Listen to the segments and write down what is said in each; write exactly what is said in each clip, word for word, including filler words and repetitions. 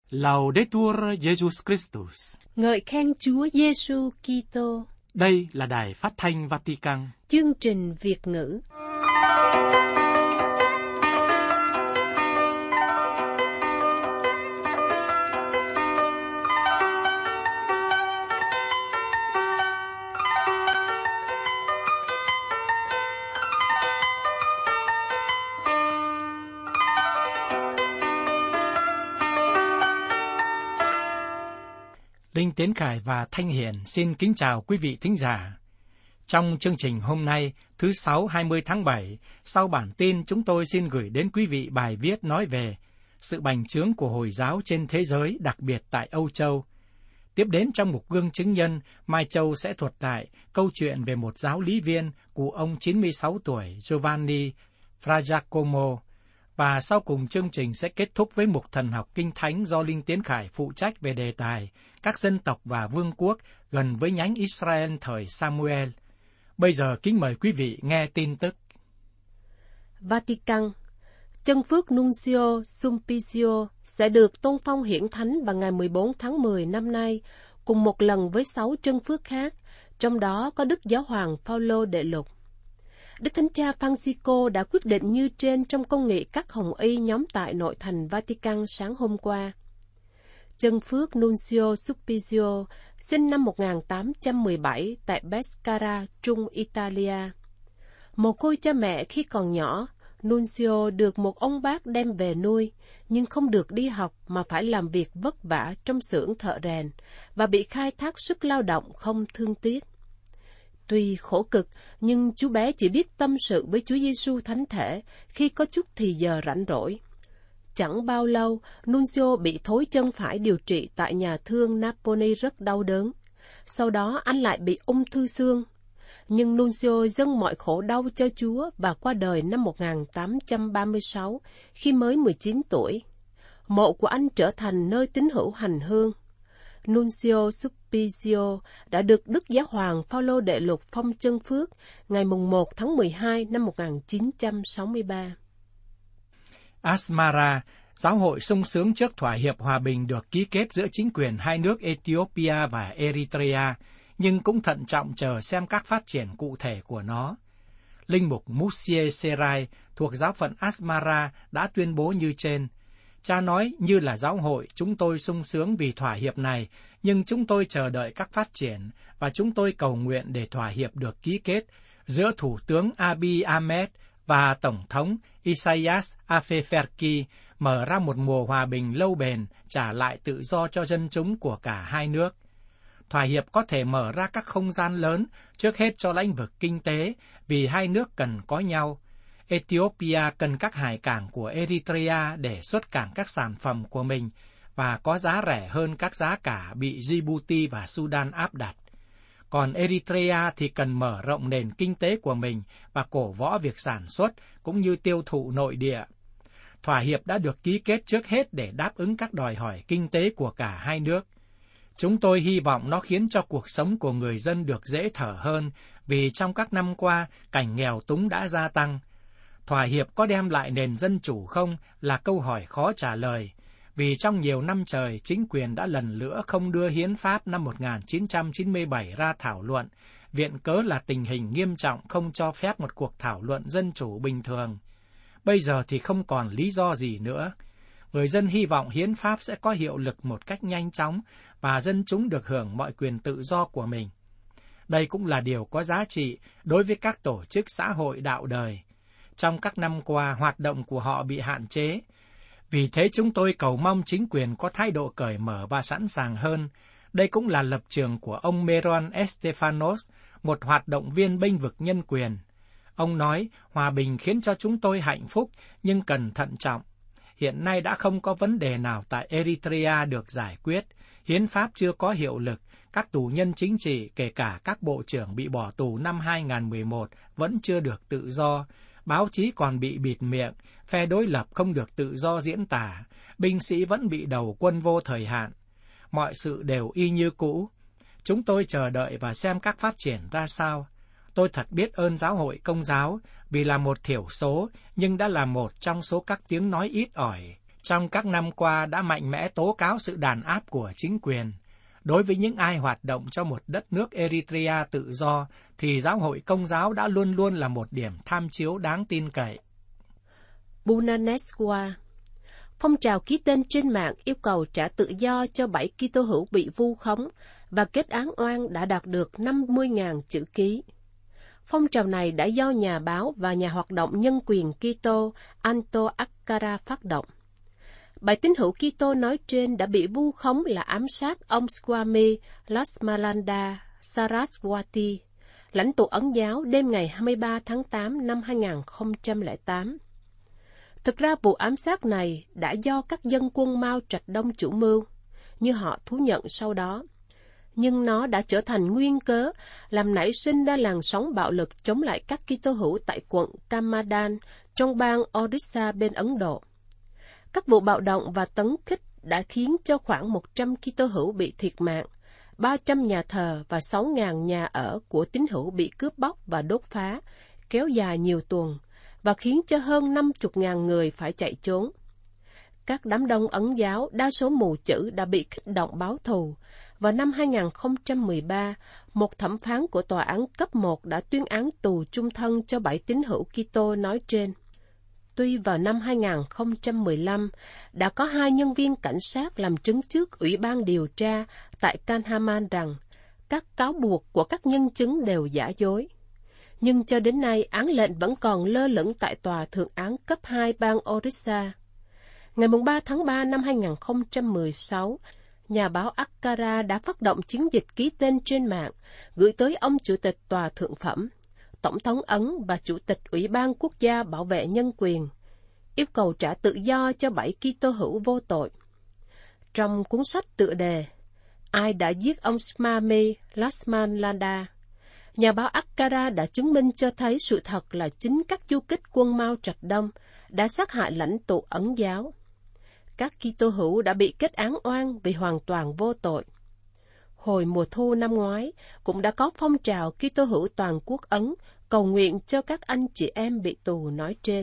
Laudetur Jesus Christus. Ngợi khen Chúa Giêsu Kitô. Đây là Đài Phát thanh Vatican. Chương trình Việt ngữ. Linh Tiến Khải và Thanh Hiền xin kính chào quý vị thính giả. Trong chương trình hôm nay, thứ Sáu hai mươi tháng bảy, sau bản tin chúng tôi xin gửi đến quý vị bài viết nói về sự bành trướng của Hồi giáo trên thế giới, đặc biệt tại Âu Châu. Tiếp đến trong mục Gương Chứng Nhân, Mai Châu sẽ thuật lại câu chuyện về một giáo lý viên cụ ông chín mươi sáu tuổi Giovanni Fra Giacomo. Và sau cùng chương trình sẽ kết thúc với mục Thần học Kinh Thánh do Linh Tiến Khải phụ trách về đề tài các dân tộc và vương quốc gần với nhánh Israel thời Samuel. Bây giờ kính mời quý vị nghe tin tức. Vatican. Chân phước Nuncio Sulpicio sẽ được tôn phong hiển thánh vào ngày mười bốn tháng mười năm nay, cùng một lần với sáu chân phước khác, trong đó có Đức Giáo hoàng Phaolô đệ lục. Đức Thánh cha Francisco đã quyết định như trên trong công nghị các hồng y nhóm tại nội thành Vatican sáng hôm qua. Chân phước Nuncio Sulpicio sinh năm một nghìn tám trăm mười bảy tại Pescara, Trung Italia. Mồ côi cha mẹ khi còn nhỏ, Nuncio được một ông bác đem về nuôi, nhưng không được đi học mà phải làm việc vất vả trong xưởng thợ rèn và bị khai thác sức lao động không thương tiếc. Tuy khổ cực, nhưng chú bé chỉ biết tâm sự với Chúa Giêsu Thánh Thể khi có chút thì giờ rảnh rỗi. Chẳng bao lâu, Nuncio bị thối chân phải điều trị tại nhà thương Napoli rất đau đớn. Sau đó anh lại bị ung thư xương. Nhưng Nuncio dâng mọi khổ đau cho Chúa và qua đời năm một nghìn tám trăm ba mươi sáu, khi mới mười chín tuổi. Mộ của anh trở thành nơi tín hữu hành hương. Nuncio Sulpicio đã được Đức Giáo hoàng Phaolô đệ lục phong chân phước ngày mùng một tháng mười hai năm một nghìn chín trăm sáu mươi ba. Asmara, giáo hội sung sướng trước thỏa hiệp hòa bình được ký kết giữa chính quyền hai nước Ethiopia và Eritrea, nhưng cũng thận trọng chờ xem các phát triển cụ thể của nó. Linh mục Musie Serai thuộc giáo phận Asmara đã tuyên bố như trên. Cha nói, như là giáo hội, chúng tôi sung sướng vì thỏa hiệp này, nhưng chúng tôi chờ đợi các phát triển, và chúng tôi cầu nguyện để thỏa hiệp được ký kết giữa Thủ tướng Abiy Ahmed và Tổng thống Isaias Afewerki mở ra một mùa hòa bình lâu bền, trả lại tự do cho dân chúng của cả hai nước. Thỏa hiệp có thể mở ra các không gian lớn, trước hết cho lĩnh vực kinh tế, vì hai nước cần có nhau. Ethiopia cần các hải cảng của Eritrea để xuất cảng các sản phẩm của mình và có giá rẻ hơn các giá cả bị Djibouti và Sudan áp đặt. Còn Eritrea thì cần mở rộng nền kinh tế của mình và cổ võ việc sản xuất cũng như tiêu thụ nội địa. Thỏa hiệp đã được ký kết trước hết để đáp ứng các đòi hỏi kinh tế của cả hai nước. Chúng tôi hy vọng nó khiến cho cuộc sống của người dân được dễ thở hơn, vì trong các năm qua, cảnh nghèo túng đã gia tăng. Thỏa hiệp có đem lại nền dân chủ không là câu hỏi khó trả lời, vì trong nhiều năm trời, chính quyền đã lần nữa không đưa hiến pháp năm một nghìn chín trăm chín mươi bảy ra thảo luận, viện cớ là tình hình nghiêm trọng không cho phép một cuộc thảo luận dân chủ bình thường. Bây giờ thì không còn lý do gì nữa. Người dân hy vọng hiến pháp sẽ có hiệu lực một cách nhanh chóng và dân chúng được hưởng mọi quyền tự do của mình. Đây cũng là điều có giá trị đối với các tổ chức xã hội đạo đời. Trong các năm qua, hoạt động của họ bị hạn chế. Vì thế chúng tôi cầu mong chính quyền có thái độ cởi mở và sẵn sàng hơn. Đây cũng là lập trường của ông Meron Estefanos, một hoạt động viên bênh vực nhân quyền. Ông nói, hòa bình khiến cho chúng tôi hạnh phúc, nhưng cần thận trọng. Hiện nay đã không có vấn đề nào tại Eritrea được giải quyết. Hiến pháp chưa có hiệu lực. Các tù nhân chính trị, kể cả các bộ trưởng bị bỏ tù năm hai nghìn không trăm mười một, vẫn chưa được tự do. Báo chí còn bị bịt miệng, phe đối lập không được tự do diễn tả, binh sĩ vẫn bị đầu quân vô thời hạn. Mọi sự đều y như cũ. Chúng tôi chờ đợi và xem các phát triển ra sao. Tôi thật biết ơn giáo hội Công giáo vì là một thiểu số, nhưng đã là một trong số các tiếng nói ít ỏi trong các năm qua đã mạnh mẽ tố cáo sự đàn áp của chính quyền. Đối với những ai hoạt động cho một đất nước Eritrea tự do, thì giáo hội Công giáo đã luôn luôn là một điểm tham chiếu đáng tin cậy. Bunaneswa. Phong trào ký tên trên mạng yêu cầu trả tự do cho bảy Kitô hữu bị vu khống và kết án oan đã đạt được năm mươi nghìn chữ ký. Phong trào này đã do nhà báo và nhà hoạt động nhân quyền Kitô Anto Akara phát động. Bảy tín hữu Kitô nói trên đã bị vu khống là ám sát ông Swami Lasmalanda Saraswati, lãnh tụ Ấn giáo đêm ngày hai mươi ba tháng tám năm hai nghìn không trăm lẻ tám. Thực ra vụ ám sát này đã do các dân quân Mao Trạch Đông chủ mưu, như họ thú nhận sau đó. Nhưng nó đã trở thành nguyên cớ làm nảy sinh ra làn sóng bạo lực chống lại các Kitô hữu tại quận Kamadan trong bang Orissa bên Ấn Độ. Các vụ bạo động và tấn kích đã khiến cho khoảng một trăm Kitô hữu bị thiệt mạng, ba trăm nhà thờ và sáu nghìn nhà ở của tín hữu bị cướp bóc và đốt phá, kéo dài nhiều tuần, và khiến cho hơn năm mươi nghìn người phải chạy trốn. Các đám đông Ấn giáo, đa số mù chữ, đã bị kích động báo thù. Vào năm hai nghìn không trăm mười ba, một thẩm phán của tòa án cấp một đã tuyên án tù chung thân cho bảy tín hữu Kitô nói trên. Tuy vào năm hai nghìn không trăm mười lăm, đã có hai nhân viên cảnh sát làm chứng trước Ủy ban điều tra tại Kanhaman rằng các cáo buộc của các nhân chứng đều giả dối. Nhưng cho đến nay, án lệnh vẫn còn lơ lửng tại tòa thượng án cấp hai bang Orissa. Ngày ba tháng ba năm hai nghìn không trăm mười sáu, nhà báo Akara đã phát động chiến dịch ký tên trên mạng, gửi tới ông Chủ tịch Tòa Thượng Phẩm, Tổng thống Ấn và Chủ tịch Ủy ban Quốc gia Bảo vệ Nhân quyền, yêu cầu trả tự do cho bảy Kitô hữu vô tội. Trong cuốn sách tựa đề Ai đã giết ông Swami Lasmalanda, nhà báo Akara đã chứng minh cho thấy sự thật là chính các du kích quân Mao Trạch Đông đã sát hại lãnh tụ Ấn giáo. Các Kitô hữu đã bị kết án oan vì hoàn toàn vô tội. Hồi mùa thu năm ngoái, cũng đã có phong trào Kitô hữu toàn quốc Ấn cầu nguyện cho các anh chị em bị tù nói trên.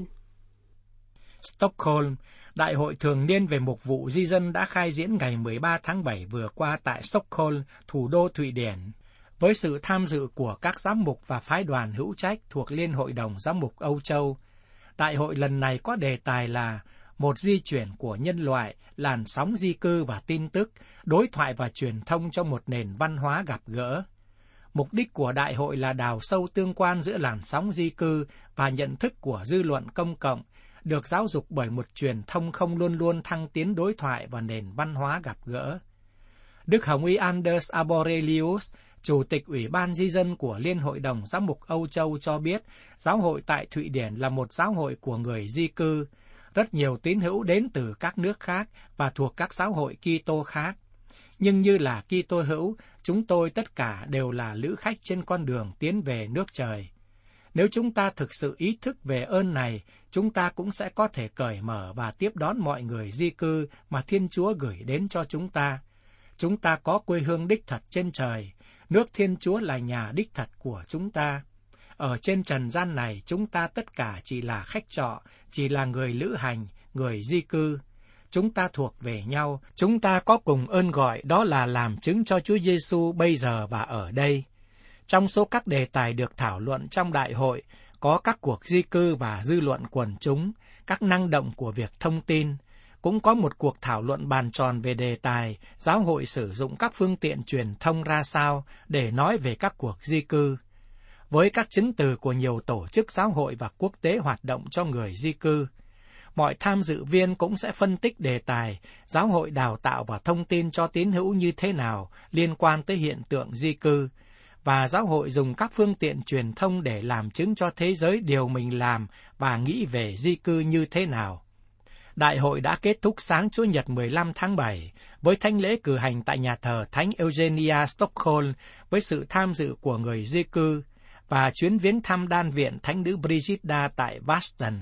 Stockholm, Đại hội thường niên về mục vụ di dân đã khai diễn ngày mười ba tháng bảy vừa qua tại Stockholm, thủ đô Thụy Điển, với sự tham dự của các giám mục và phái đoàn hữu trách thuộc Liên hội đồng Giám mục Âu Châu. Đại hội lần này có đề tài là một di chuyển của nhân loại, làn sóng di cư và tin tức, đối thoại và truyền thông trong một nền văn hóa gặp gỡ. Mục đích của đại hội là đào sâu tương quan giữa làn sóng di cư và nhận thức của dư luận công cộng, được giáo dục bởi một truyền thông không luôn luôn thăng tiến đối thoại và nền văn hóa gặp gỡ. Đức Hồng Y Anders Arborelius, Chủ tịch Ủy ban Di dân của Liên hội đồng Giám mục Âu Châu cho biết, giáo hội tại Thụy Điển là một giáo hội của người di cư. Rất nhiều tín hữu đến từ các nước khác và thuộc các giáo hội Kitô khác. Nhưng như là Kitô hữu, chúng tôi tất cả đều là lữ khách trên con đường tiến về nước trời. Nếu chúng ta thực sự ý thức về ơn này, chúng ta cũng sẽ có thể cởi mở và tiếp đón mọi người di cư mà Thiên Chúa gửi đến cho chúng ta. Chúng ta có quê hương đích thật trên trời, nước Thiên Chúa là nhà đích thật của chúng ta. Ở trên trần gian này, chúng ta tất cả chỉ là khách trọ, chỉ là người lữ hành, người di cư. Chúng ta thuộc về nhau, chúng ta có cùng ơn gọi, đó là làm chứng cho Chúa Giêsu bây giờ và ở đây. Trong số các đề tài được thảo luận trong đại hội, có các cuộc di cư và dư luận quần chúng, các năng động của việc thông tin. Cũng có một cuộc thảo luận bàn tròn về đề tài giáo hội sử dụng các phương tiện truyền thông ra sao để nói về các cuộc di cư. Với các chứng từ của nhiều tổ chức giáo hội và quốc tế hoạt động cho người di cư, mọi tham dự viên cũng sẽ phân tích đề tài giáo hội đào tạo và thông tin cho tín hữu như thế nào liên quan tới hiện tượng di cư, và giáo hội dùng các phương tiện truyền thông để làm chứng cho thế giới điều mình làm và nghĩ về di cư như thế nào. Đại hội đã kết thúc sáng Chủ nhật mười lăm tháng bảy với thánh lễ cử hành tại nhà thờ Thánh Eugenia Stockholm với sự tham dự của người di cư và chuyến viếng thăm đan viện Thánh nữ Brigida tại Boston.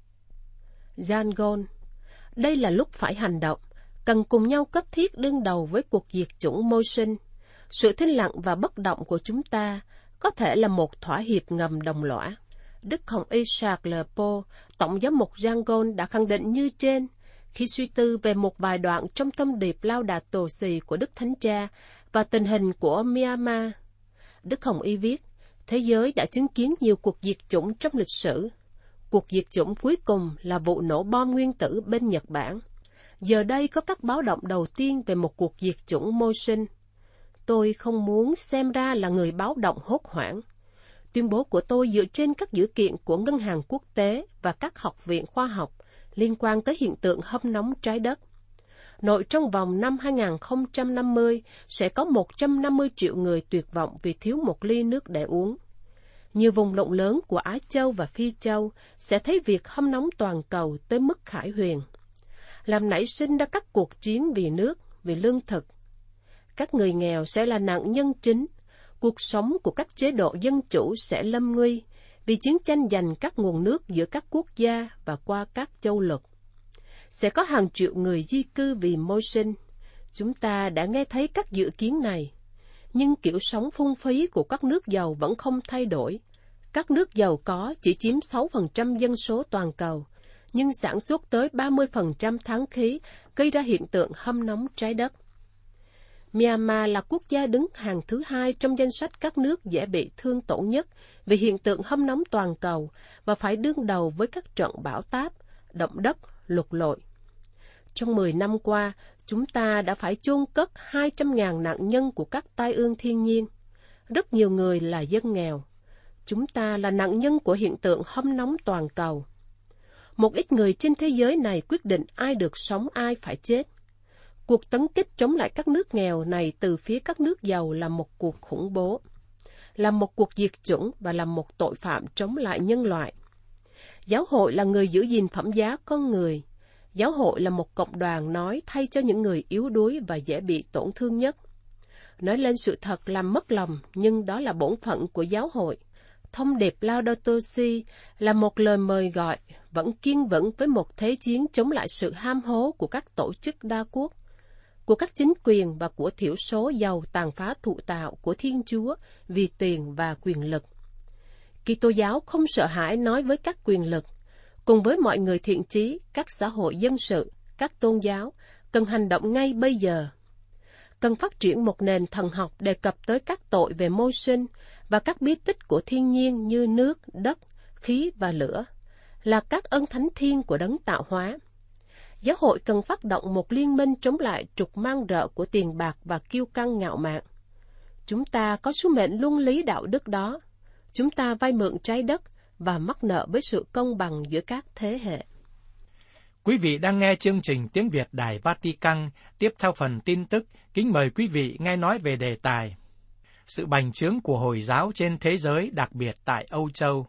Yangon, đây là lúc phải hành động, cần cùng nhau cấp thiết đương đầu với cuộc diệt chủng môi sinh. Sự thinh lặng và bất động của chúng ta có thể là một thỏa hiệp ngầm đồng lõa. Đức Hồng Y Charles Paul, Tổng giám mục Yangon đã khẳng định như trên, khi suy tư về một vài đoạn trong thông điệp Laudato Si của Đức Thánh Cha và tình hình của Myanmar. Đức Hồng Y viết, thế giới đã chứng kiến nhiều cuộc diệt chủng trong lịch sử. Cuộc diệt chủng cuối cùng là vụ nổ bom nguyên tử bên Nhật Bản. Giờ đây có các báo động đầu tiên về một cuộc diệt chủng môi sinh. Tôi không muốn xem ra là người báo động hốt hoảng. Tuyên bố của tôi dựa trên các dữ kiện của Ngân hàng Quốc tế và các học viện khoa học liên quan tới hiện tượng hâm nóng trái đất. Nội trong vòng năm hai không năm mươi sẽ có một trăm năm mươi triệu người tuyệt vọng vì thiếu một ly nước để uống. Nhiều vùng rộng lớn của Á Châu và Phi Châu sẽ thấy việc hâm nóng toàn cầu tới mức khải huyền, làm nảy sinh ra các cuộc chiến vì nước, vì lương thực. Các người nghèo sẽ là nạn nhân chính. Cuộc sống của các chế độ dân chủ sẽ lâm nguy vì chiến tranh giành các nguồn nước giữa các quốc gia và qua các châu lục. Sẽ có hàng triệu người di cư vì môi sinh. Chúng ta đã nghe thấy các dự kiến này. Nhưng kiểu sống phung phí của các nước giàu vẫn không thay đổi. Các nước giàu có chỉ chiếm sáu phần trăm dân số toàn cầu, nhưng sản xuất tới ba mươi phần trăm tháng khí, gây ra hiện tượng hâm nóng trái đất. Myanmar là quốc gia đứng hàng thứ hai trong danh sách các nước dễ bị thương tổn nhất vì hiện tượng hâm nóng toàn cầu và phải đương đầu với các trận bão táp, động đất, lụt lội. Trong mười năm qua, chúng ta đã phải chôn cất hai trăm nghìn nạn nhân của các tai ương thiên nhiên. Rất nhiều người là dân nghèo. Chúng ta là nạn nhân của hiện tượng hâm nóng toàn cầu. Một ít người trên thế giới này quyết định ai được sống ai phải chết. Cuộc tấn kích chống lại các nước nghèo này từ phía các nước giàu là một cuộc khủng bố, là một cuộc diệt chủng và là một tội phạm chống lại nhân loại. Giáo hội là người giữ gìn phẩm giá con người. Giáo hội là một cộng đoàn nói thay cho những người yếu đuối và dễ bị tổn thương nhất. Nói lên sự thật làm mất lòng, nhưng đó là bổn phận của giáo hội. Thông điệp Laudato Si là một lời mời gọi vẫn kiên vững với một thế chiến chống lại sự ham hố của các tổ chức đa quốc, của các chính quyền và của thiểu số giàu tàn phá thụ tạo của Thiên Chúa vì tiền và quyền lực. Kitô giáo không sợ hãi nói với các quyền lực, cùng với mọi người thiện chí, các xã hội dân sự, các tôn giáo, cần hành động ngay bây giờ. Cần phát triển một nền thần học đề cập tới các tội về môi sinh và các bí tích của thiên nhiên như nước, đất, khí và lửa, là các ân thánh thiên của đấng tạo hóa. Giáo hội cần phát động một liên minh chống lại trục mang rợ của tiền bạc và kiêu căng ngạo mạn. Chúng ta có sứ mệnh luân lý đạo đức đó. Chúng ta vay mượn trái đất và mắc nợ với sự công bằng giữa các thế hệ. Quý vị đang nghe chương trình Tiếng Việt Đài Vatican. Tiếp theo phần tin tức, kính mời quý vị nghe nói về đề tài sự bành trướng của Hồi giáo trên thế giới, đặc biệt tại Âu Châu.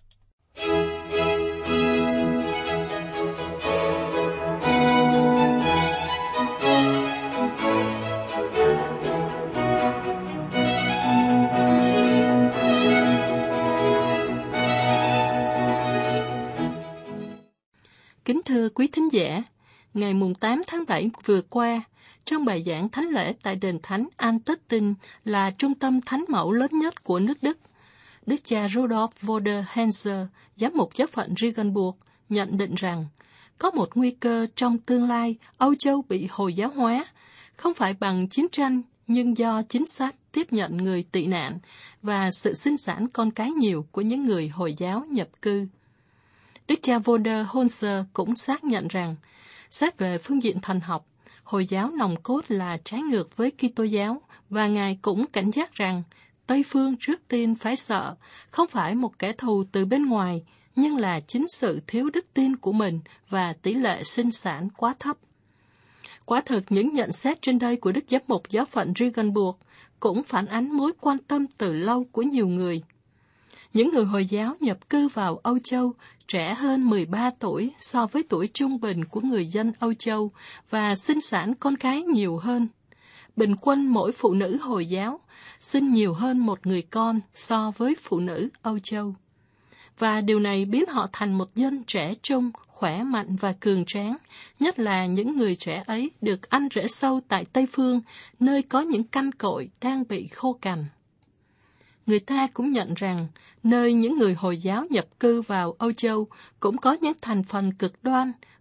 Kính thưa quý thính giả, ngày tám tháng bảy vừa qua, trong bài giảng thánh lễ tại đền thánh Altötting là trung tâm thánh mẫu lớn nhất của nước Đức, Đức cha Rudolf Voder Henze, giám mục giáo phận Regensburg, nhận định rằng có một nguy cơ trong tương lai Âu Châu bị Hồi giáo hóa, không phải bằng chiến tranh nhưng do chính sách tiếp nhận người tị nạn và sự sinh sản con cái nhiều của những người Hồi giáo nhập cư. Đức cha Voder Henze cũng xác nhận rằng, xét về phương diện thần học, Hồi giáo nòng cốt là trái ngược với Kitô giáo, và Ngài cũng cảnh giác rằng Tây phương trước tiên phải sợ, không phải một kẻ thù từ bên ngoài, nhưng là chính sự thiếu đức tin của mình và tỷ lệ sinh sản quá thấp. Quả thực những nhận xét trên đây của Đức Giám mục giáo phận Regensburg cũng phản ánh mối quan tâm từ lâu của nhiều người. Những người Hồi giáo nhập cư vào Âu Châu trẻ hơn mười ba tuổi so với tuổi trung bình của người dân Âu Châu và sinh sản con cái nhiều hơn. Bình quân mỗi phụ nữ Hồi giáo sinh nhiều hơn một người con so với phụ nữ Âu Châu. Và điều này biến họ thành một dân trẻ trung, khỏe mạnh và cường tráng, nhất là những người trẻ ấy được ăn rễ sâu tại Tây Phương, nơi có những căn cội đang bị khô cằn. Người ta cũng nhận rằng, nơi những người Hồi giáo nhập cư vào Âu Châu cũng có những thành phần cực đoan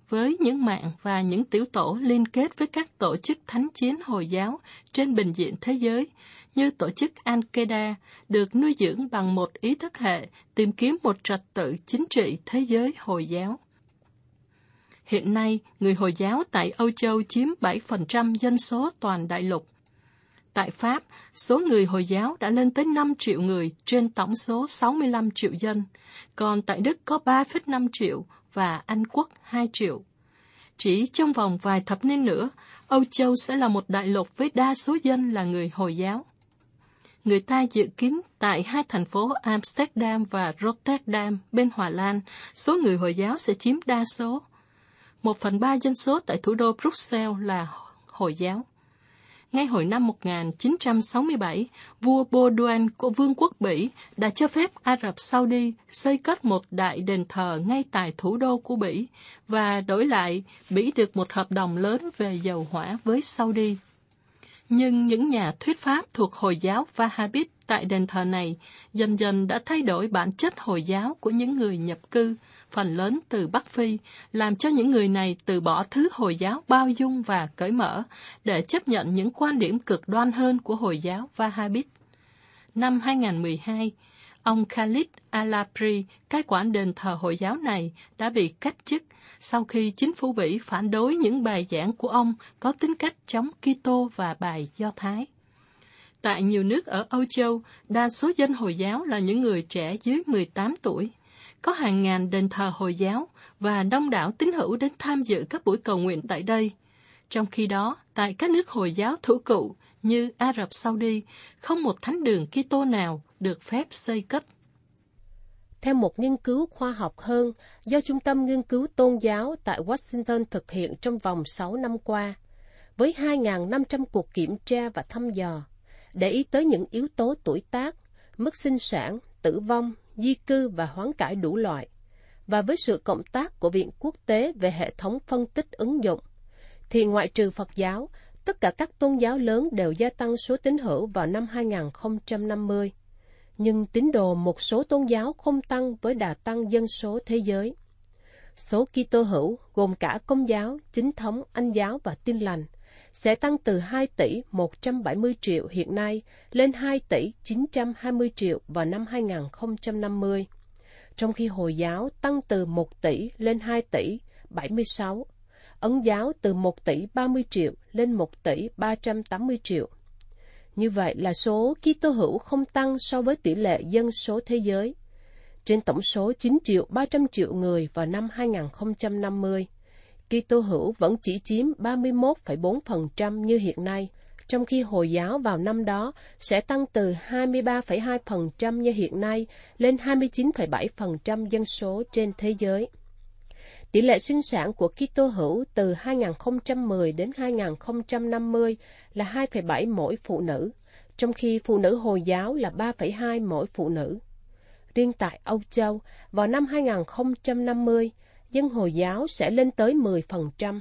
với những mạng và những tiểu tổ liên kết với các tổ chức thánh chiến Hồi giáo trên bình diện thế giới, như tổ chức Al-Qaeda, được nuôi dưỡng bằng một ý thức hệ tìm kiếm một trật tự chính trị thế giới Hồi giáo. Hiện nay, người Hồi giáo tại Âu Châu chiếm bảy phần trăm dân số toàn đại lục. Tại Pháp, số người Hồi giáo đã lên tới năm triệu người trên tổng số sáu mươi lăm triệu dân, còn tại Đức có ba phẩy năm triệu và Anh Quốc hai triệu. Chỉ trong vòng vài thập niên nữa, Âu Châu sẽ là một đại lục với đa số dân là người Hồi giáo. Người ta dự kiến tại hai thành phố Amsterdam và Rotterdam bên Hòa Lan, số người Hồi giáo sẽ chiếm đa số. Một phần ba dân số tại thủ đô Bruxelles là Hồi giáo. Ngay hồi năm một nghìn chín trăm sáu mươi bảy, vua Baudouin của Vương quốc Bỉ đã cho phép Ả Rập Saudi xây cất một đại đền thờ ngay tại thủ đô của Bỉ, và đổi lại, Bỉ được một hợp đồng lớn về dầu hỏa với Saudi. Nhưng những nhà thuyết pháp thuộc Hồi giáo Wahhabit tại đền thờ này dần dần đã thay đổi bản chất Hồi giáo của những người nhập cư, phần lớn từ Bắc Phi, làm cho những người này từ bỏ thứ Hồi giáo bao dung và cởi mở để chấp nhận những quan điểm cực đoan hơn của Hồi giáo Wahhabit. Năm hai nghìn mười hai, ông Khalid al-Abri, cai quản đền thờ Hồi giáo này, đã bị cách chức sau khi chính phủ Bỉ phản đối những bài giảng của ông có tính cách chống Kitô và bài Do Thái. Tại nhiều nước ở Âu Châu, đa số dân Hồi giáo là những người trẻ dưới mười tám tuổi. Có hàng ngàn đền thờ Hồi giáo và đông đảo tín hữu đến tham dự các buổi cầu nguyện tại đây. Trong khi đó, tại các nước Hồi giáo thủ cựu như Ả Rập Saudi, không một thánh đường Kitô nào được phép xây cất. Theo một nghiên cứu khoa học hơn do Trung tâm Nghiên cứu Tôn giáo tại Washington thực hiện trong vòng sáu năm qua, với hai nghìn năm trăm cuộc kiểm tra và thăm dò, để ý tới những yếu tố tuổi tác, mức sinh sản, tử vong, di cư và hoán cải đủ loại, và với sự cộng tác của Viện Quốc tế về hệ thống phân tích ứng dụng, thì ngoại trừ Phật giáo, tất cả các tôn giáo lớn đều gia tăng số tín hữu vào năm hai nghìn không trăm năm mươi. Nhưng tín đồ một số tôn giáo không tăng với đà tăng dân số thế giới. Số Kitô hữu gồm cả Công giáo, Chính thống, Anh giáo và Tin lành sẽ tăng từ hai tỷ một trăm bảy mươi triệu hiện nay lên hai tỷ chín trăm hai mươi triệu vào năm hai nghìn không trăm năm mươi, trong khi Hồi giáo tăng từ một tỷ lên hai tỷ bảy mươi sáu, Ấn giáo từ một tỷ ba mươi triệu lên một tỷ ba trăm tám mươi triệu. Như vậy là số Kitô hữu không tăng so với tỷ lệ dân số thế giới. Trên tổng số chín triệu ba trăm triệu người vào năm hai nghìn không trăm năm mươi, Kitô hữu vẫn chỉ chiếm ba mươi mốt phẩy bốn phần trăm như hiện nay, trong khi Hồi giáo vào năm đó sẽ tăng từ hai mươi ba phẩy hai phần trăm như hiện nay lên hai mươi chín phẩy bảy phần trăm dân số trên thế giới. Tỷ lệ sinh sản của Kitô hữu từ hai nghìn không trăm mười đến hai nghìn không trăm năm mươi là hai phẩy bảy mỗi phụ nữ, trong khi phụ nữ Hồi giáo là ba phẩy hai mỗi phụ nữ. Riêng tại Âu Châu, vào năm hai nghìn không trăm năm mươi, dân Hồi giáo sẽ lên tới mười phần trăm.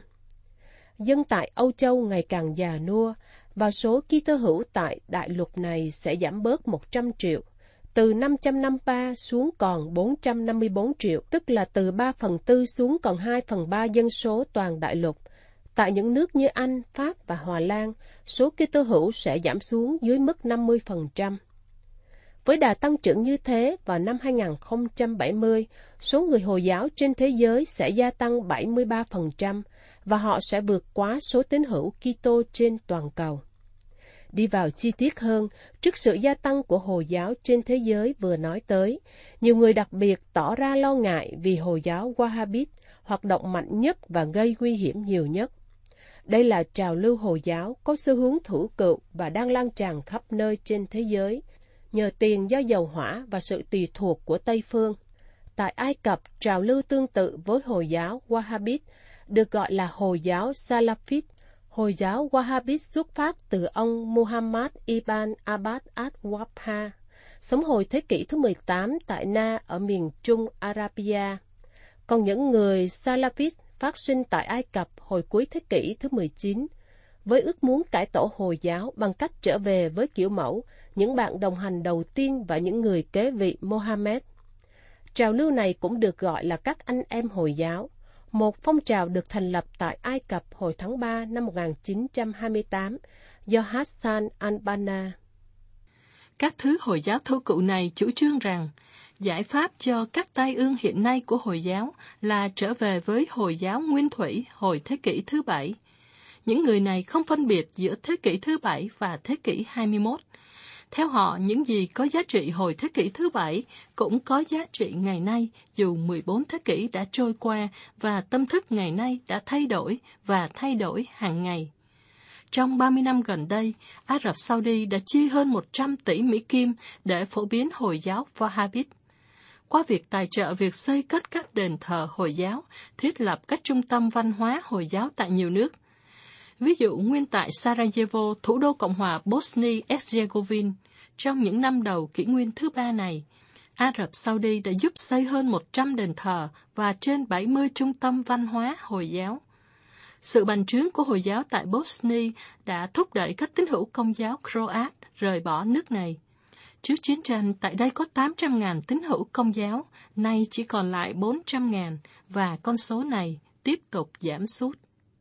Dân tại Âu Châu ngày càng già nua, và số Kitô hữu tại đại lục này sẽ giảm bớt một trăm triệu, từ năm trăm năm mươi ba xuống còn bốn trăm năm mươi bốn triệu, tức là từ ba phần tư xuống còn hai phần ba dân số toàn đại lục. Tại những nước như Anh, Pháp và Hòa Lan, số Kitô hữu sẽ giảm xuống dưới mức năm mươi phần trăm. Với đà tăng trưởng như thế, vào năm hai nghìn không trăm bảy mươi, số người Hồi giáo trên thế giới sẽ gia tăng bảy mươi ba phần trăm, và họ sẽ vượt quá số tín hữu Kitô trên toàn cầu. Đi vào chi tiết hơn, trước sự gia tăng của Hồi giáo trên thế giới vừa nói tới, nhiều người đặc biệt tỏ ra lo ngại vì Hồi giáo Wahhabit hoạt động mạnh nhất và gây nguy hiểm nhiều nhất. Đây là trào lưu Hồi giáo có xu hướng thủ cựu và đang lan tràn khắp nơi trên thế giới, nhờ tiền do dầu hỏa và sự tùy thuộc của Tây Phương. Tại Ai Cập, trào lưu tương tự với Hồi giáo Wahhabit được gọi là Hồi giáo Salafit. Hồi giáo Wahhabit xuất phát từ ông Muhammad ibn Abbas al-Wahhab, sống hồi thế kỷ thứ mười tám tại Na ở miền Trung Arabia. Còn những người Salafit phát sinh tại Ai Cập hồi cuối thế kỷ thứ mười chín, với ước muốn cải tổ Hồi giáo bằng cách trở về với kiểu mẫu, những bạn đồng hành đầu tiên và những người kế vị Mohammed. Trào lưu này cũng được gọi là các anh em Hồi giáo, một phong trào được thành lập tại Ai Cập hồi tháng ba năm một nghìn chín trăm hai mươi tám do Hassan al-Banna. Các thứ Hồi giáo thô cựu này chủ trương rằng giải pháp cho các tai ương hiện nay của Hồi giáo là trở về với Hồi giáo nguyên thủy hồi thế kỷ thứ bảy. Những người này không phân biệt giữa thế kỷ thứ bảy và thế kỷ hai mươi mốt. Theo họ, những gì có giá trị hồi thế kỷ thứ bảy cũng có giá trị ngày nay, dù mười bốn thế kỷ đã trôi qua và tâm thức ngày nay đã thay đổi và thay đổi hàng ngày. Trong ba mươi năm gần đây, Ả Rập Saudi đã chi hơn một trăm tỷ Mỹ Kim để phổ biến Hồi giáo Wahhabit. Qua việc tài trợ việc xây cất các đền thờ Hồi giáo, thiết lập các trung tâm văn hóa Hồi giáo tại nhiều nước. Ví dụ, nguyên tại Sarajevo, thủ đô Cộng hòa Bosnia-Herzegovina, trong những năm đầu kỷ nguyên thứ ba này, Ả Rập Saudi đã giúp xây hơn một trăm đền thờ và trên bảy mươi trung tâm văn hóa Hồi giáo. Sự bành trướng của Hồi giáo tại Bosnia đã thúc đẩy các tín hữu Công giáo Croat rời bỏ nước này. Trước chiến tranh, tại đây có tám trăm nghìn tín hữu Công giáo, nay chỉ còn lại bốn trăm nghìn, và con số này tiếp tục giảm sút.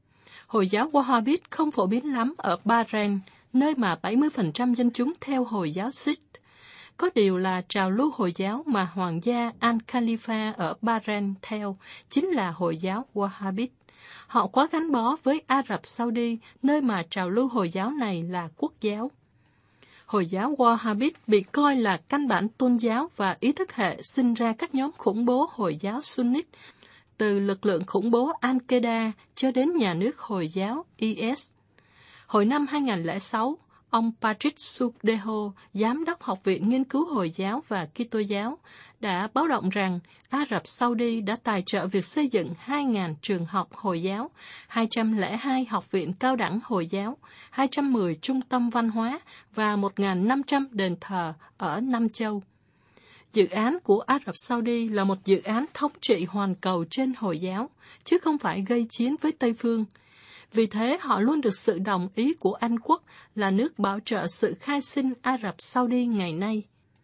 Hồi giáo Wahhabit không phổ biến lắm ở Bahrain, nơi mà bảy mươi phần trăm dân chúng theo Hồi giáo Sikh. Có điều là trào lưu Hồi giáo mà Hoàng gia Al-Khalifa ở Bahrain theo chính là Hồi giáo Wahhabit. Họ quá gắn bó với Ả Rập Saudi, nơi mà trào lưu Hồi giáo này là quốc giáo. Hồi giáo Wahhabit bị coi là căn bản tôn giáo và ý thức hệ sinh ra các nhóm khủng bố Hồi giáo Sunnit, từ lực lượng khủng bố Al-Qaeda cho đến nhà nước Hồi giáo I S. Hồi năm hai nghìn lẻ sáu, ông Patrick Sukdeho, Giám đốc Học viện Nghiên cứu Hồi giáo và Kitô giáo, đã báo động rằng Ả Rập Saudi đã tài trợ việc xây dựng hai nghìn trường học Hồi giáo, hai trăm lẻ hai học viện cao đẳng Hồi giáo, hai trăm mười trung tâm văn hóa và một nghìn năm trăm đền thờ ở năm châu. Dự án của Ả Rập Saudi là một dự án thống trị hoàn cầu trên Hồi giáo, chứ không phải gây chiến với Tây Phương. Vì thế, họ luôn được sự đồng ý của Anh Quốc là nước bảo trợ sự khai sinh Ả Rập Saudi ngày nay.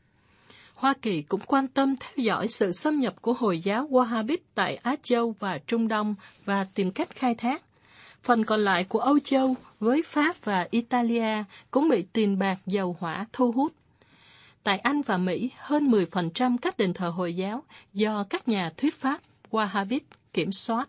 Hoa Kỳ cũng quan tâm theo dõi sự xâm nhập của Hồi giáo Wahhabit tại Á Châu và Trung Đông và tìm cách khai thác. Phần còn lại của Âu Châu với Pháp và Italia cũng bị tiền bạc dầu hỏa thu hút. Tại Anh và Mỹ, hơn mười phần trăm các đền thờ Hồi giáo do các nhà thuyết pháp Wahhabit kiểm soát.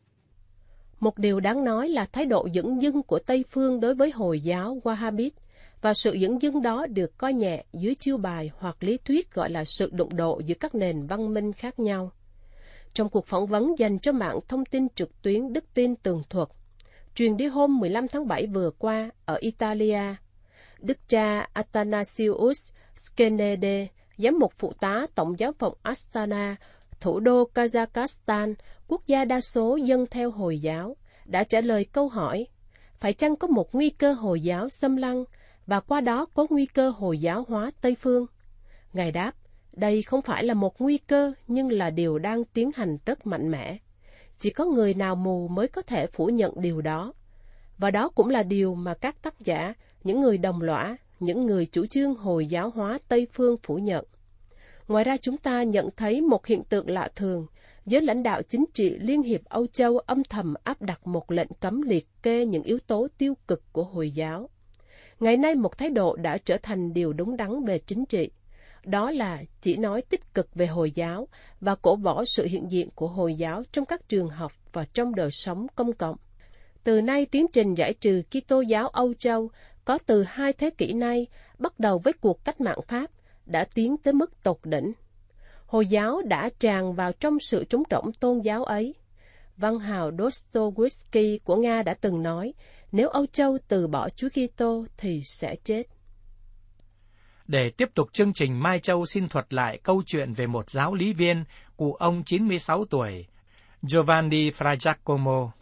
Một điều đáng nói là thái độ dửng dưng của Tây Phương đối với Hồi giáo Wahhabit, và sự dửng dưng đó được coi nhẹ dưới chiêu bài hoặc lý thuyết gọi là sự đụng độ giữa các nền văn minh khác nhau. Trong cuộc phỏng vấn dành cho mạng thông tin trực tuyến Đức Tin Tường Thuật, truyền đi hôm mười lăm tháng bảy vừa qua ở Italia, Đức cha Athanasius Skenede, giám mục phụ tá Tổng giáo phận Astana, thủ đô Kazakhstan, quốc gia đa số dân theo Hồi giáo, đã trả lời câu hỏi, phải chăng có một nguy cơ Hồi giáo xâm lăng, và qua đó có nguy cơ Hồi giáo hóa Tây Phương? Ngài đáp, đây không phải là một nguy cơ, nhưng là điều đang tiến hành rất mạnh mẽ. Chỉ có người nào mù mới có thể phủ nhận điều đó. Và đó cũng là điều mà các tác giả, những người đồng lõa, những người chủ trương Hồi giáo hóa Tây Phương phủ nhận. Ngoài ra chúng ta nhận thấy một hiện tượng lạ thường, giới lãnh đạo chính trị Liên hiệp Âu Châu âm thầm áp đặt một lệnh cấm liệt kê những yếu tố tiêu cực của Hồi giáo. Ngày nay một thái độ đã trở thành điều đúng đắn về chính trị. Đó là chỉ nói tích cực về Hồi giáo và cổ võ sự hiện diện của Hồi giáo trong các trường học và trong đời sống công cộng. Từ nay tiến trình giải trừ Kitô giáo Âu Châu có từ hai thế kỷ nay, bắt đầu với cuộc cách mạng Pháp, đã tiến tới mức tột đỉnh. Hồi giáo đã tràn vào trong sự trống rỗng tôn giáo ấy. Văn hào Dostoevsky của Nga đã từng nói, nếu Âu Châu từ bỏ Chúa Kitô thì sẽ chết. Để tiếp tục chương trình, Mai Châu xin thuật lại câu chuyện về một giáo lý viên, cụ ông chín mươi sáu tuổi, Giovanni Fra Giacomo.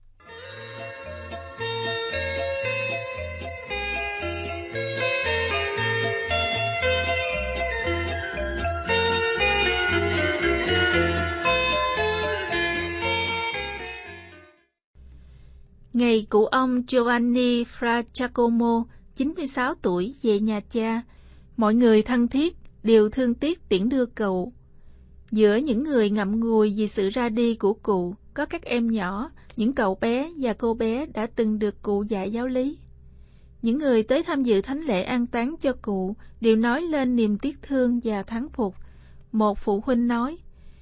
Ngày cụ ông Giovanni Fra Giacomo, chín mươi sáu tuổi, về nhà cha, mọi người thân thiết đều thương tiếc tiễn đưa cụ. Giữa những người ngậm ngùi vì sự ra đi của cụ, có các em nhỏ, những cậu bé và cô bé đã từng được cụ dạy giáo lý. Những người tới tham dự thánh lễ an táng cho cụ đều nói lên niềm tiếc thương và thán phục. Một phụ huynh nói,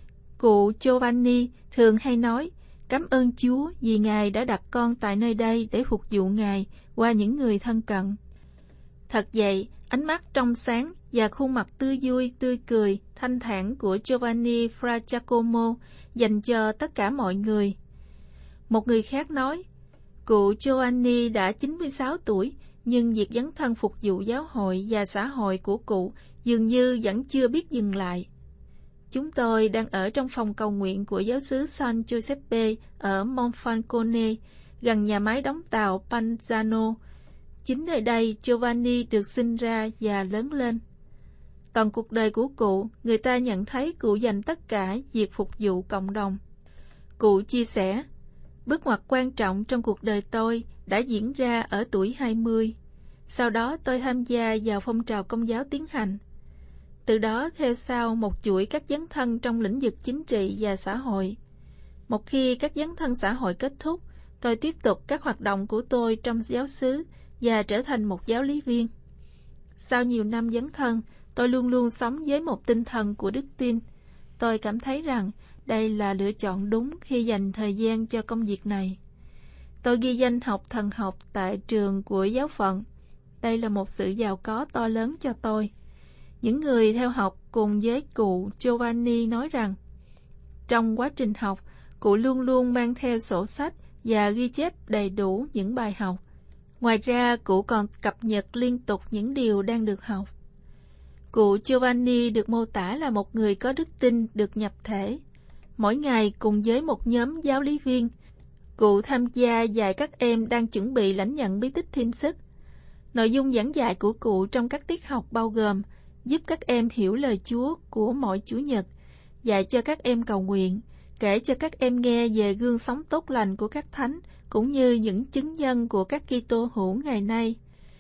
cụ Giovanni thường hay nói, cảm ơn Chúa vì Ngài đã đặt con tại nơi đây để phục vụ Ngài qua những người thân cận. Thật vậy, ánh mắt trong sáng và khuôn mặt tươi vui, tươi cười, thanh thản của Giovanni Fra Giacomo dành cho tất cả mọi người. Một người khác nói, cụ Giovanni đã chín mươi sáu tuổi, nhưng việc dấn thân phục vụ giáo hội và xã hội của cụ dường như vẫn chưa biết dừng lại. Chúng tôi đang ở trong phòng cầu nguyện của giáo xứ San Giuseppe ở Monfalcone, gần nhà máy đóng tàu Panzano. Chính nơi đây Giovanni được sinh ra và lớn lên. Toàn cuộc đời của cụ, người ta nhận thấy cụ dành tất cả việc phục vụ cộng đồng. Cụ chia sẻ, bước ngoặt quan trọng trong cuộc đời tôi đã diễn ra ở tuổi hai mươi. Sau đó tôi tham gia vào phong trào Công giáo tiến hành. Từ đó theo sau một chuỗi các dấn thân trong lĩnh vực chính trị và xã hội. Một khi các dấn thân xã hội kết thúc, tôi tiếp tục các hoạt động của tôi trong giáo xứ và trở thành một giáo lý viên. Sau nhiều năm dấn thân, tôi luôn luôn sống với một tinh thần của đức tin. Tôi cảm thấy rằng đây là lựa chọn đúng khi dành thời gian cho công việc này. Tôi ghi danh học thần học tại trường của giáo phận. Đây là một sự giàu có to lớn cho tôi. Những người theo học cùng với cụ Giovanni nói rằng, trong quá trình học, cụ luôn luôn mang theo sổ sách và ghi chép đầy đủ những bài học. Ngoài ra, cụ còn cập nhật liên tục những điều đang được học. Cụ Giovanni được mô tả là một người có đức tin được nhập thể. Mỗi ngày cùng với một nhóm giáo lý viên, cụ tham gia dạy các em đang chuẩn bị lãnh nhận bí tích thêm sức. Nội dung giảng dạy của cụ trong các tiết học bao gồm giúp các em hiểu lời Chúa của mỗi Chủ nhật, dạy cho các em cầu nguyện, kể cho các em nghe về gương sống tốt lành của các thánh, cũng như những chứng nhân của các Kitô hữu ngày nay.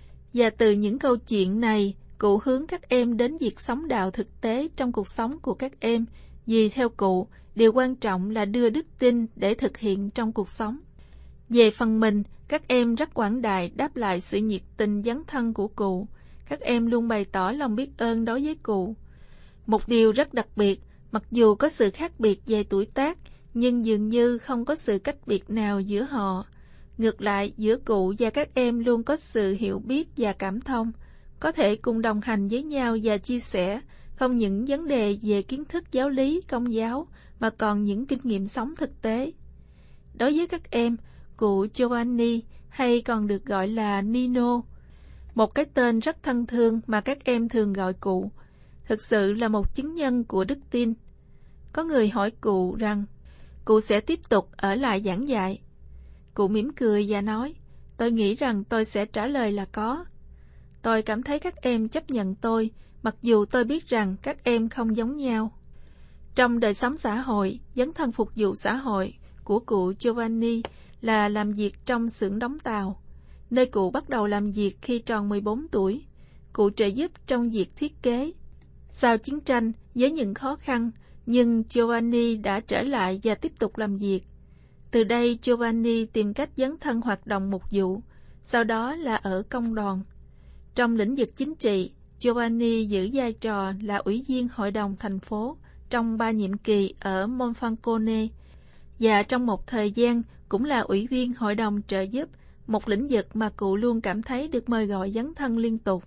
Và từ những câu chuyện này, cụ hướng các em đến việc sống đạo thực tế trong cuộc sống của các em, vì theo cụ, điều quan trọng là đưa đức tin để thực hiện trong cuộc sống. Về phần mình, các em rất quảng đại đáp lại sự nhiệt tình dấn thân của cụ. Các em luôn bày tỏ lòng biết ơn đối với cụ. Một điều rất đặc biệt, mặc dù có sự khác biệt về tuổi tác, nhưng dường như không có sự cách biệt nào giữa họ. Ngược lại, giữa cụ và các em luôn có sự hiểu biết và cảm thông, có thể cùng đồng hành với nhau và chia sẻ, không những vấn đề về kiến thức giáo lý, công giáo, mà còn những kinh nghiệm sống thực tế. Đối với các em, cụ Giovanni, hay còn được gọi là Nino, một cái tên rất thân thương mà các em thường gọi cụ, thực sự là một chứng nhân của đức tin. Có người hỏi cụ rằng, cụ sẽ tiếp tục ở lại giảng dạy. Cụ mỉm cười và nói, tôi nghĩ rằng tôi sẽ trả lời là có. Tôi cảm thấy các em chấp nhận tôi, mặc dù tôi biết rằng các em không giống nhau. Trong đời sống xã hội, dấn thân phục vụ xã hội của cụ Giovanni là làm việc trong xưởng đóng tàu, nơi cụ bắt đầu làm việc khi tròn mười bốn tuổi. Cụ trợ giúp trong việc thiết kế. Sau chiến tranh, với những khó khăn, nhưng Giovanni đã trở lại và tiếp tục làm việc. Từ đây, Giovanni tìm cách dấn thân hoạt động mục vụ, sau đó là ở công đoàn. Trong lĩnh vực chính trị, Giovanni giữ vai trò là ủy viên hội đồng thành phố trong ba nhiệm kỳ ở Monfalcone, và trong một thời gian cũng là ủy viên hội đồng trợ giúp, một lĩnh vực mà cụ luôn cảm thấy được mời gọi dấn thân liên tục.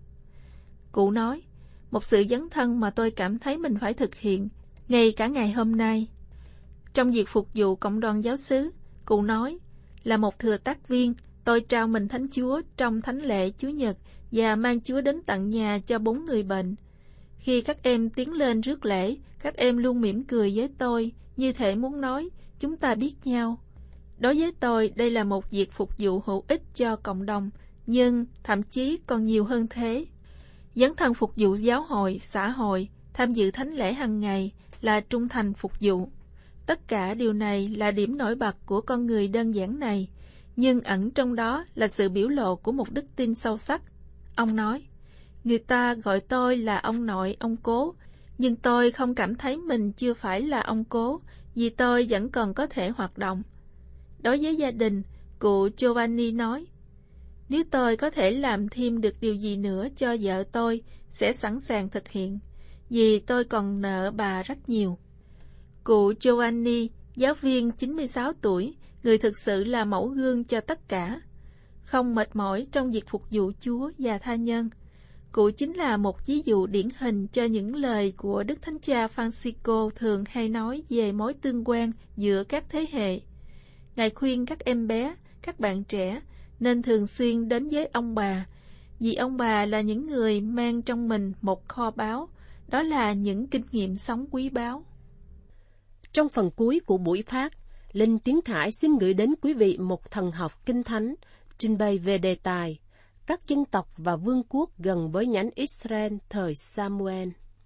Cụ nói, một sự dấn thân mà tôi cảm thấy mình phải thực hiện, ngay cả ngày hôm nay. Trong việc phục vụ cộng đoàn giáo xứ, cụ nói, là một thừa tác viên, tôi trao mình Thánh Chúa trong thánh lễ Chúa Nhật và mang Chúa đến tận nhà cho bốn người bệnh. Khi các em tiến lên rước lễ, các em luôn mỉm cười với tôi, như thể muốn nói, chúng ta biết nhau. Đối với tôi, đây là một việc phục vụ hữu ích cho cộng đồng, nhưng thậm chí còn nhiều hơn thế. Dấn thân phục vụ giáo hội, xã hội, tham dự thánh lễ hàng ngày là trung thành phục vụ. Tất cả điều này là điểm nổi bật của con người đơn giản này, nhưng ẩn trong đó là sự biểu lộ của một đức tin sâu sắc. Ông nói, người ta gọi tôi là ông nội, ông cố, nhưng tôi không cảm thấy mình chưa phải là ông cố, vì tôi vẫn còn có thể hoạt động. Đối với gia đình, cụ Giovanni nói, nếu tôi có thể làm thêm được điều gì nữa cho vợ tôi, sẽ sẵn sàng thực hiện, vì tôi còn nợ bà rất nhiều. Cụ Giovanni, giáo viên chín mươi sáu tuổi, người thực sự là mẫu gương cho tất cả, không mệt mỏi trong việc phục vụ Chúa và tha nhân. Cụ chính là một ví dụ điển hình cho những lời của Đức Thánh Cha Francisco thường hay nói về mối tương quan giữa các thế hệ. Ngài khuyên các em bé, các bạn trẻ nên thường xuyên đến với ông bà, vì ông bà là những người mang trong mình một kho báu, đó là những kinh nghiệm sống quý báu. Trong phần cuối của buổi phát, Linh Tiến Thải xin gửi đến quý vị một thần học kinh thánh trình bày về đề tài các dân tộc và vương quốc gần với nhánh Israel thời Samuel.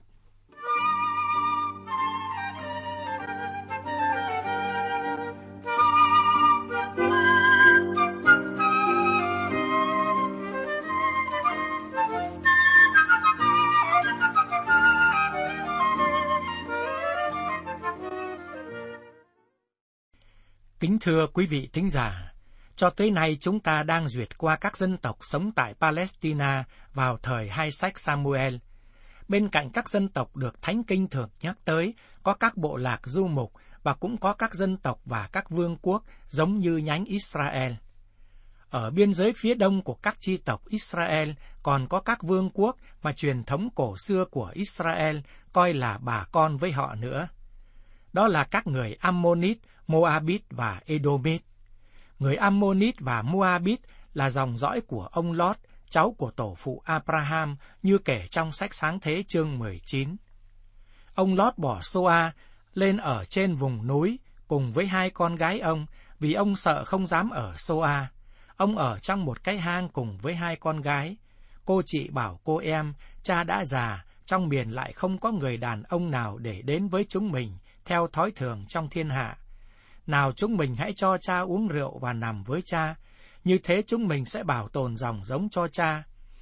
Kính thưa quý vị thính giả, cho tới nay chúng ta đang duyệt qua các dân tộc sống tại Palestine vào thời hai sách Samuel. Bên cạnh các dân tộc được Thánh Kinh thường nhắc tới, có các bộ lạc du mục và cũng có các dân tộc và các vương quốc giống như nhánh Israel. Ở biên giới phía đông của các chi tộc Israel còn có các vương quốc mà truyền thống cổ xưa của Israel coi là bà con với họ nữa. Đó là các người Ammonit, Moabit và Edomit. Người Ammonit và Moabit là dòng dõi của ông Lót, cháu của tổ phụ Abraham, như kể trong sách Sáng Thế chương mười chín. Ông Lót bỏ Soa lên ở trên vùng núi cùng với hai con gái ông, vì ông sợ không dám ở Soa. Ông ở trong một cái hang cùng với hai con gái. Cô chị bảo cô em, cha đã già, trong miền lại không có người đàn ông nào để đến với chúng mình, theo thói thường trong thiên hạ. Nào chúng mình hãy cho cha uống rượu và nằm với cha, như thế chúng mình sẽ bảo tồn dòng giống cho cha.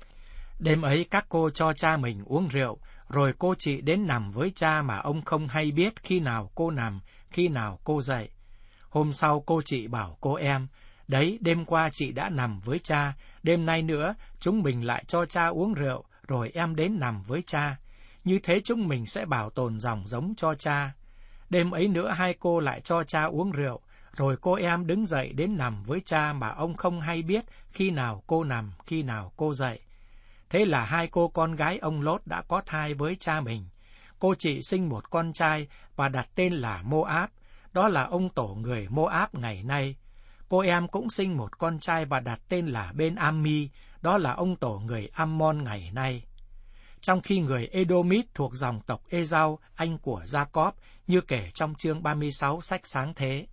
Đêm ấy các cô cho cha mình uống rượu, rồi cô chị đến nằm với cha mà ông không hay biết khi nào cô nằm, khi nào cô dậy. Hôm sau cô chị bảo cô em, đấy đêm qua chị đã nằm với cha, đêm nay nữa chúng mình lại cho cha uống rượu, rồi em đến nằm với cha. Như thế chúng mình sẽ bảo tồn dòng giống cho cha. Đêm ấy nữa hai cô lại cho cha uống rượu, rồi cô em đứng dậy đến nằm với cha mà ông không hay biết khi nào cô nằm, khi nào cô dậy. Thế là hai cô con gái ông Lốt đã có thai với cha mình. Cô chị sinh một con trai và đặt tên là Moab, đó là ông tổ người Moab ngày nay. Cô em cũng sinh một con trai và đặt tên là Ben-Ammi, đó là ông tổ người Ammon ngày nay. Trong khi người Edomit thuộc dòng tộc Esau, anh của Jacob, như kể trong chương ba mươi sáu sách Sáng Thế.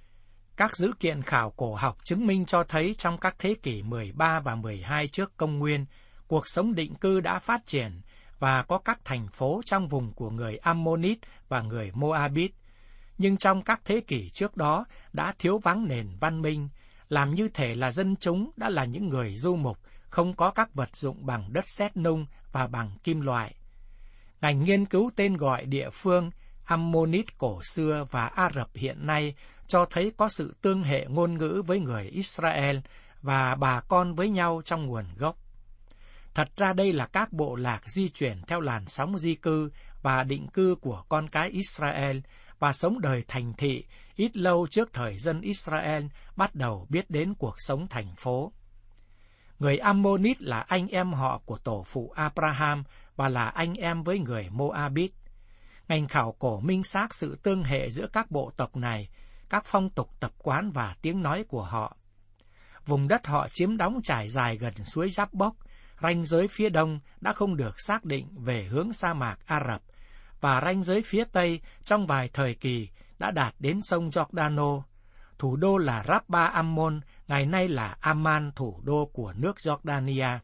Các dữ kiện khảo cổ học chứng minh cho thấy trong các thế kỷ mười ba và mười hai trước công nguyên, cuộc sống định cư đã phát triển và có các thành phố trong vùng của người Ammonit và người Moabit. Nhưng trong các thế kỷ trước đó đã thiếu vắng nền văn minh, làm như thể là dân chúng đã là những người du mục, không có các vật dụng bằng đất sét nung và bằng kim loại. Ngành nghiên cứu tên gọi địa phương Ammonit cổ xưa và Ả Rập hiện nay cho thấy có sự tương hệ ngôn ngữ với người Israel và bà con với nhau trong nguồn gốc. Thật ra đây là các bộ lạc di chuyển theo làn sóng di cư và định cư của con cái Israel và sống đời thành thị ít lâu trước thời dân Israel bắt đầu biết đến cuộc sống thành phố. Người Ammonit là anh em họ của tổ phụ Abraham và là anh em với người Moabit. Ngành khảo cổ minh xác sự tương hệ giữa các bộ tộc này, các phong tục tập quán và tiếng nói của họ. Vùng đất họ chiếm đóng trải dài gần suối Jabbok, ranh giới phía đông đã không được xác định về hướng sa mạc Ả Rập, và ranh giới phía tây trong vài thời kỳ đã đạt đến sông Giordano. Thủ đô là Rabba Ammon, ngày nay là Amman, thủ đô của nước Jordania.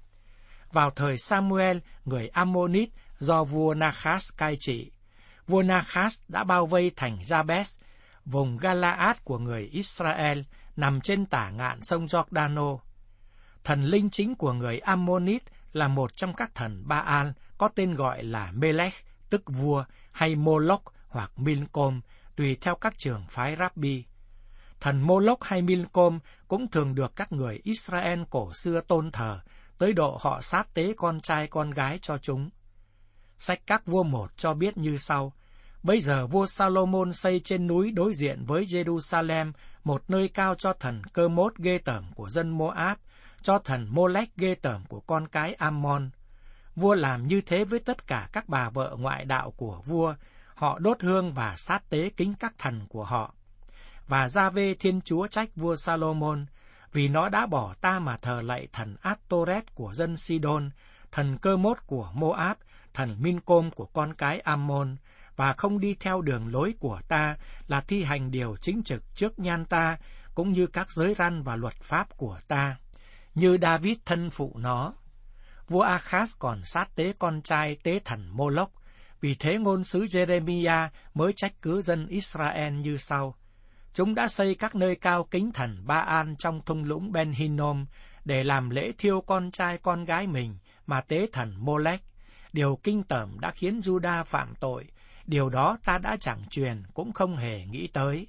Vào thời Samuel, người Ammonit do vua Nakhas cai trị. Vua Nakhas đã bao vây thành Jabes, vùng Galaad của người Israel, nằm trên tả ngạn sông Giordano. Thần linh chính của người Ammonit là một trong các thần Baal, có tên gọi là Melech, tức vua, hay Moloch hoặc Milcom, tùy theo các trường phái Rabbi. Thần Moloch hay Milcom cũng thường được các người Israel cổ xưa tôn thờ, tới độ họ sát tế con trai con gái cho chúng. Sách Các Vua một cho biết như sau: Bây giờ vua Salomon xây trên núi đối diện với Jerusalem một nơi cao cho thần Cơ-mốt ghê tởm của dân Moab, cho thần Molech ghê tởm của con cái Ammon. Vua làm như thế với tất cả các bà vợ ngoại đạo của vua, họ đốt hương và sát tế kính các thần của họ. Và Gia-vê Thiên Chúa trách vua Salomon, vì nó đã bỏ ta mà thờ lạy thần Át-tô-rét của dân Sidon, thần Cơ-mốt của Moab, thần Mincom của con cái Ammon, và không đi theo đường lối của ta là thi hành điều chính trực trước nhan ta, cũng như các giới răn và luật pháp của ta, như David thân phụ nó. Vua Ahaz còn sát tế con trai tế thần Moloch, vì thế ngôn sứ Jeremiah mới trách cứ dân Israel như sau: Chúng đã xây các nơi cao kính thần Ba-an trong thung lũng Ben-Hinnom để làm lễ thiêu con trai con gái mình mà tế thần Molech. Điều kinh tởm đã khiến Juda phạm tội, điều đó ta đã chẳng truyền cũng không hề nghĩ tới.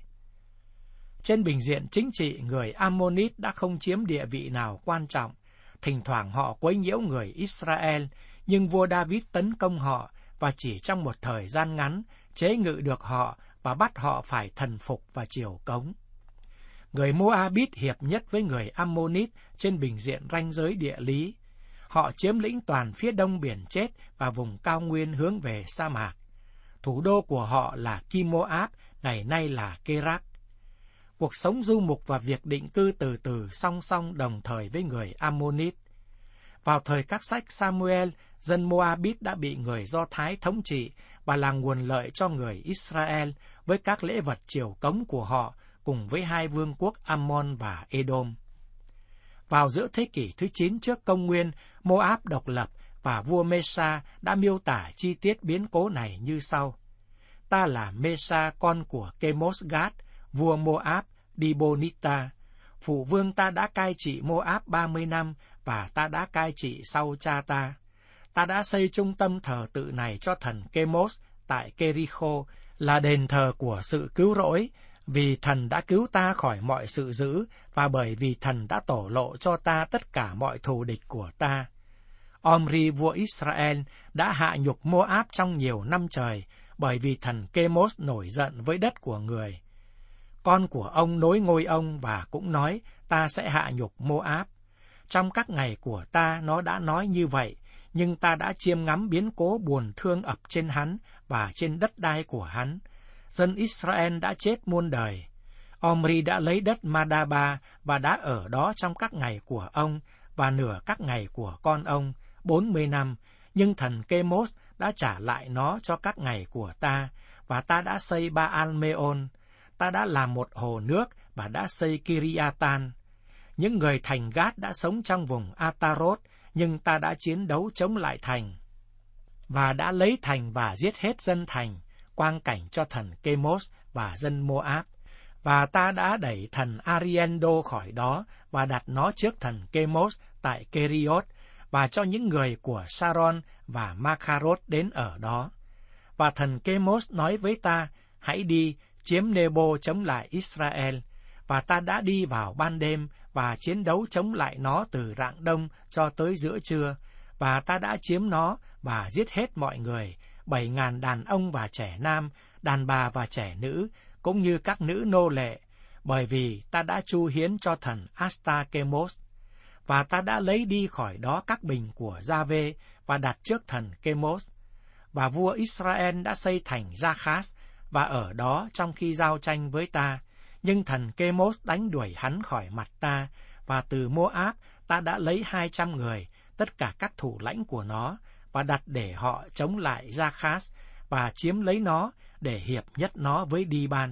Trên bình diện chính trị, người Ammonit đã không chiếm địa vị nào quan trọng. Thỉnh thoảng họ quấy nhiễu người Israel, nhưng vua David tấn công họ và chỉ trong một thời gian ngắn chế ngự được họ và bắt họ phải thần phục và triều cống. Người Moabit hiệp nhất với người Ammonit trên bình diện ranh giới địa lý. Họ chiếm lĩnh toàn phía đông biển Chết và vùng cao nguyên hướng về sa mạc. Thủ đô của họ là Ki-Moab, ngày nay là Kerak. Cuộc sống du mục và việc định cư từ từ song song đồng thời với người Ammonit. Vào thời các sách Samuel, dân Moabit đã bị người Do Thái thống trị và là nguồn lợi cho người Israel với các lễ vật triều cống của họ cùng với hai vương quốc Ammon và Edom. Vào giữa thế kỷ thứ chín trước công nguyên, Moab độc lập và vua Mesa đã miêu tả chi tiết biến cố này như sau: Ta là Mesa con của Kemosgat, vua Moab, Dibonita. Phụ vương ta đã cai trị Moab ba mươi năm và ta đã cai trị sau cha ta. Ta đã xây trung tâm thờ tự này cho thần Kemos tại Kericho, là đền thờ của sự cứu rỗi, vì thần đã cứu ta khỏi mọi sự dữ và bởi vì thần đã tổ lộ cho ta tất cả mọi thù địch của ta. Omri vua Israel đã hạ nhục Moab trong nhiều năm trời, bởi vì thần Kemos nổi giận với đất của người. Con của ông nối ngôi ông và cũng nói, ta sẽ hạ nhục Moab. Trong các ngày của ta nó đã nói như vậy, nhưng ta đã chiêm ngắm biến cố buồn thương ập trên hắn và trên đất đai của hắn. Dân Israel đã chết muôn đời. Omri đã lấy đất Madaba và đã ở đó trong các ngày của ông và nửa các ngày của con ông, bốn mươi năm, nhưng thần Kemos đã trả lại nó cho các ngày của ta, và ta đã xây Baal-meon. Ta đã làm một hồ nước và đã xây Kiriatan. Những người thành Gát đã sống trong vùng Atarot, nhưng ta đã chiến đấu chống lại thành, và đã lấy thành và giết hết dân thành, quang cảnh cho thần Kemos và dân Moab. Và ta đã đẩy thần Ariendo khỏi đó và đặt nó trước thần Kemos tại Keriot, và cho những người của Saron và Makharot đến ở đó. Và thần Kemos nói với ta, hãy đi, chiếm Nebo chống lại Israel. Và ta đã đi vào ban đêm và chiến đấu chống lại nó từ rạng đông cho tới giữa trưa. Và ta đã chiếm nó và giết hết mọi người, bảy ngàn đàn ông và trẻ nam, đàn bà và trẻ nữ, cũng như các nữ nô lệ, bởi vì ta đã chu hiến cho thần Asta-Kemos. Và ta đã lấy đi khỏi đó các bình của Gia-vê và đặt trước thần Kemos. Và vua Israel đã xây thành Gia-khát và ở đó trong khi giao tranh với ta. Nhưng thần Kemos đánh đuổi hắn khỏi mặt ta, và từ Moab ta đã lấy hai trăm người, tất cả các thủ lãnh của nó, và đặt để họ chống lại Gia-khát và chiếm lấy nó để hiệp nhất nó với Đi-ban.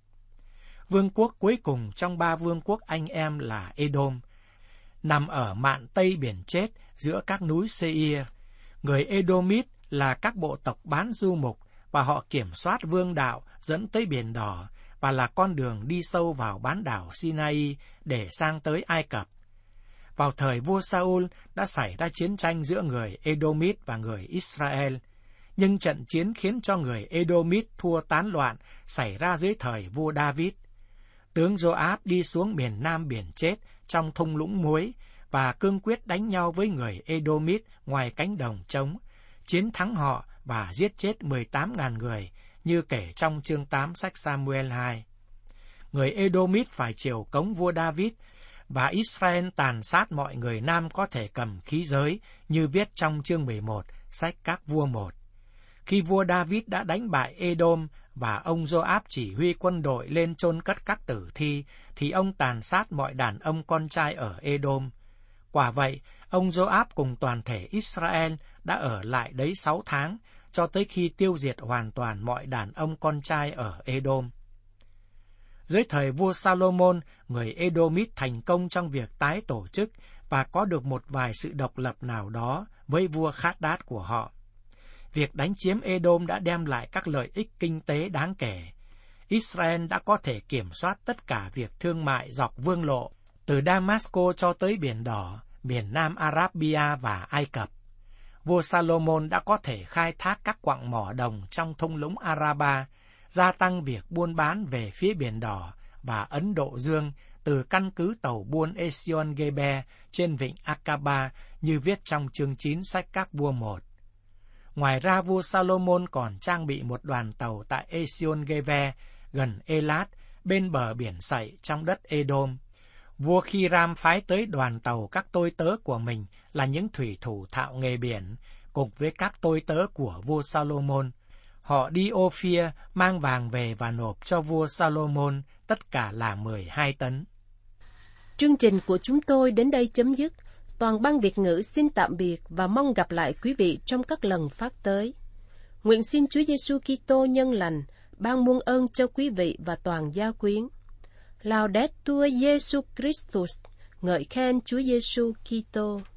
Vương quốc cuối cùng trong ba vương quốc anh em là Edom, nằm ở mạn Tây Biển Chết giữa các núi Seir. Người Edomit là các bộ tộc bán du mục, và họ kiểm soát vương đạo dẫn tới Biển Đỏ, và là con đường đi sâu vào bán đảo Sinai để sang tới Ai Cập. Vào thời vua Saul đã xảy ra chiến tranh giữa người Edomit và người Israel. Nhưng trận chiến khiến cho người Edomit thua tán loạn xảy ra dưới thời vua David. Tướng Joab đi xuống miền nam biển chết trong thung lũng muối và cương quyết đánh nhau với người Edomit ngoài cánh đồng trống, chiến thắng họ và giết chết mười tám nghìn người, như kể trong chương tám sách Sa-mu-el hai. Người Edomit phải triều cống vua David, và Israel tàn sát mọi người nam có thể cầm khí giới, như viết trong chương mười một, sách Các Vua một. Khi vua David đã đánh bại Edom và ông Joab chỉ huy quân đội lên chôn cất các tử thi, thì ông tàn sát mọi đàn ông con trai ở Edom. Quả vậy, ông Joab cùng toàn thể Israel đã ở lại đấy sáu tháng, cho tới khi tiêu diệt hoàn toàn mọi đàn ông con trai ở Edom. Dưới thời vua Salomon, người Edomit thành công trong việc tái tổ chức và có được một vài sự độc lập nào đó với vua Khát-đát của họ. Việc đánh chiếm Edom đã đem lại các lợi ích kinh tế đáng kể. Israel đã có thể kiểm soát tất cả việc thương mại dọc vương lộ, từ Damasco cho tới Biển Đỏ, miền Nam Arabia và Ai Cập. Vua Salomon đã có thể khai thác các quặng mỏ đồng trong thung lũng Araba, gia tăng việc buôn bán về phía Biển Đỏ và Ấn Độ Dương từ căn cứ tàu buôn Esion-Geber trên vịnh Aqaba, như viết trong chương chín sách Các Vua một. Ngoài ra, vua Salomon còn trang bị một đoàn tàu tại Esion-Geber, gần Elat, bên bờ biển Sậy trong đất Edom. Vua Khiram phái tới đoàn tàu các tôi tớ của mình là những thủy thủ thạo nghề biển, cùng với các tôi tớ của vua Salomon. Họ đi Ophir mang vàng về và nộp cho vua Salomon, tất cả là mười hai tấn. Chương trình của chúng tôi đến đây chấm dứt. Toàn ban Việt ngữ xin tạm biệt và mong gặp lại quý vị trong các lần phát tới. Nguyện xin Chúa Giêsu Kitô nhân lành ban muôn ơn cho quý vị và toàn gia quyến. Laudetur Jesus Christus, ngợi khen Chúa Giêsu Kitô.